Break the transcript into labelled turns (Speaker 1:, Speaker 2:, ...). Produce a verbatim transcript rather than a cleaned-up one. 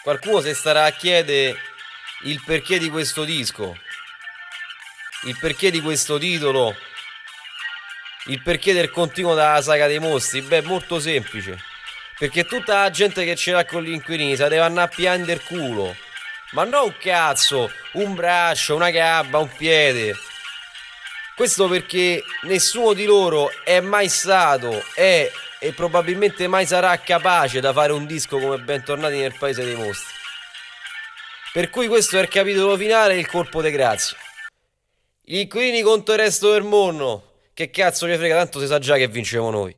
Speaker 1: Qualcuno si starà a chiedere il perché di questo disco, il perché di questo titolo, il perché del continuo della saga dei mostri. Beh, molto semplice. Perché tutta la gente che ce l'ha con gli inquilini sa deve andare a piangere il culo. Ma non un cazzo, un braccio, una gamba, un piede. Questo perché nessuno di loro è mai stato, è e probabilmente mai sarà capace da fare un disco come Bentornati nel Paese dei Mostri. Per cui questo è il capitolo finale e il colpo di grazia. Gli inquilini contro il resto del mondo. Che cazzo ne frega, tanto si sa già che vinciamo noi.